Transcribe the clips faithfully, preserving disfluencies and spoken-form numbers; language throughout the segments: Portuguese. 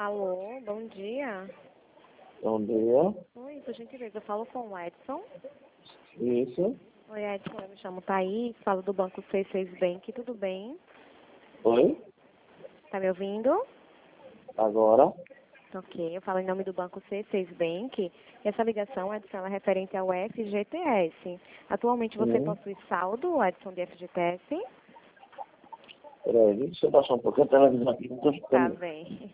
Alô, bom dia. Bom dia. Oi, por gentileza, eu falo com o Edson. Isso. Oi, Edson, eu me chamo Thaís, falo do Banco C seis Bank, tudo bem? Oi? Tá me ouvindo? Agora? Ok, eu falo em nome do Banco C seis Bank. E essa ligação, Edson, ela é referente ao F G T S. Atualmente você Sim. possui saldo, Edson, de F G T S? Peraí, deixa eu baixar um pouquinho a televisão aqui, não estou Tá escutando. bem.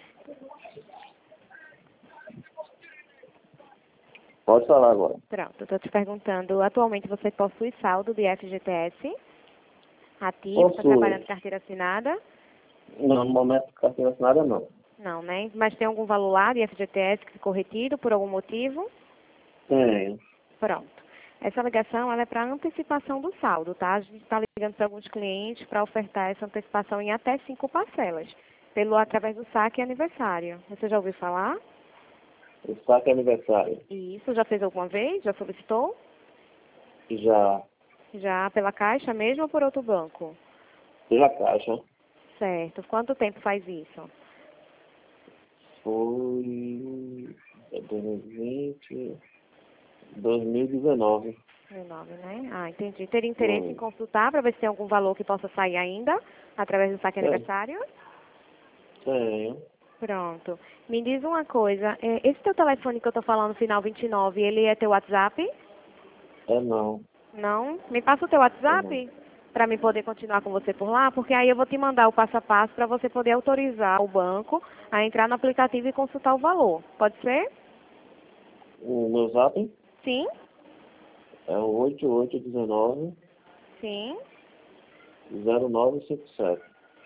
Pode falar agora. Pronto, eu tô te perguntando, atualmente você possui saldo de F G T S? Ativo, está Possui. trabalhando carteira assinada? Não, no momento carteira assinada não. Não, né? Mas tem algum valor lá de F G T S que ficou retido por algum motivo? Tenho. Pronto. Essa ligação ela é para antecipação do saldo, tá? A gente está ligando para alguns clientes para ofertar essa antecipação em até cinco parcelas, pelo através do saque aniversário. Você já ouviu falar? O saque é aniversário. Isso, já fez alguma vez? Já solicitou? Já. Já pela Caixa mesmo ou por outro banco? Pela caixa. Certo. Quanto tempo faz isso? Foi dois mil e vinte, dois mil e dezenove. dezenove, né? Ah, entendi. Teria interesse em Foi. consultar para ver se tem algum valor que possa sair ainda, através do saque Tenho. aniversário? Tenho. Pronto. Me diz uma coisa, é, esse teu telefone que eu tô falando, final vinte e nove, ele é teu WhatsApp? É não. Não? Me passa o teu É não. WhatsApp para mim poder continuar com você por lá, porque aí eu vou te mandar o passo a passo para você poder autorizar o banco a entrar no aplicativo e consultar o valor. Pode ser? O meu zap Sim? é o oito oito um nove, Sim. zero nove cinco sete.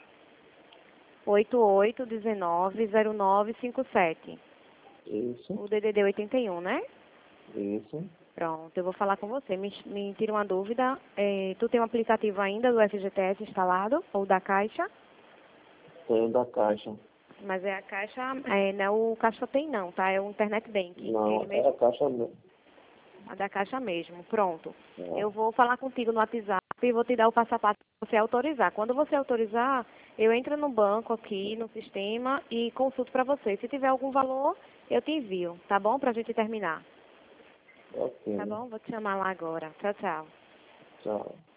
oito oito um nove zero nove cinco sete. Isso. O D D D oitenta e um, né? Isso. Pronto, eu vou falar com você. Me, me tira uma dúvida. É, tu tem um aplicativo ainda do F G T S instalado? Ou da Caixa? Tenho da caixa. Mas é a Caixa, é, não é o Caixa tem não, tá? É o Internet Bank. Não, Ele é mesmo, a caixa mesmo. a da Caixa mesmo. Pronto. É. Eu vou falar contigo no WhatsApp e vou te dar o passo a passo para você autorizar. Quando você autorizar, eu entro no banco aqui, no sistema e consulto para você. Se tiver algum valor, eu te envio, tá bom? Pra gente terminar. Tá Ok. bom? Vou te chamar lá agora. Tchau, tchau. Tchau.